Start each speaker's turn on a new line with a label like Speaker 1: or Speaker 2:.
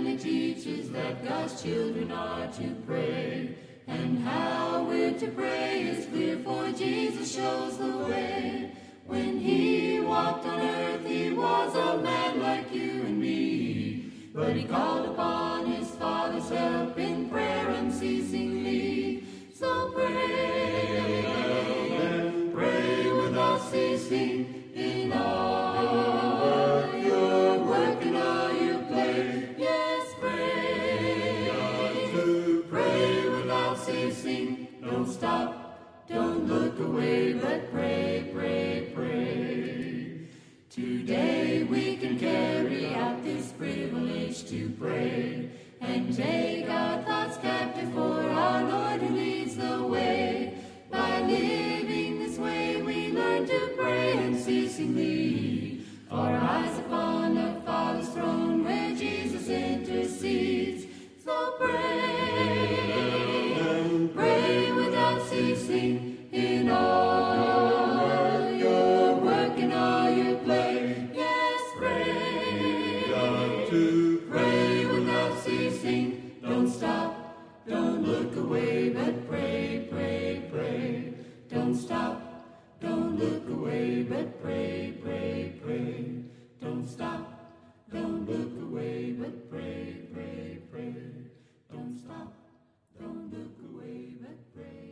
Speaker 1: and it teaches that God's children are to pray. And how we're to pray is clear, for Jesus shows the way. When he walked on earth, he was a man like you and me, but he called upon his Father's help in prayer unceasingly. So pray, pray without ceasing in all your work and all your play. Yes, pray, pray without ceasing. Don't stop, don't look away, but pray, pray, pray. Today we can carry out this privilege to pray and take our thoughts captive for our Lord who leads the way. By living this way we learn to pray unceasingly, our eyes upon the Father's throne where Jesus intercedes. So pray, pray without ceasing in all your work and all your play. Yes, pray, pray without ceasing. Don't stop, don't look away, but pray, pray, pray. Don't stop, don't look away, but pray, pray, pray. Don't stop, don't look away, but pray, pray, pray. Don't stop, don't look away, but pray.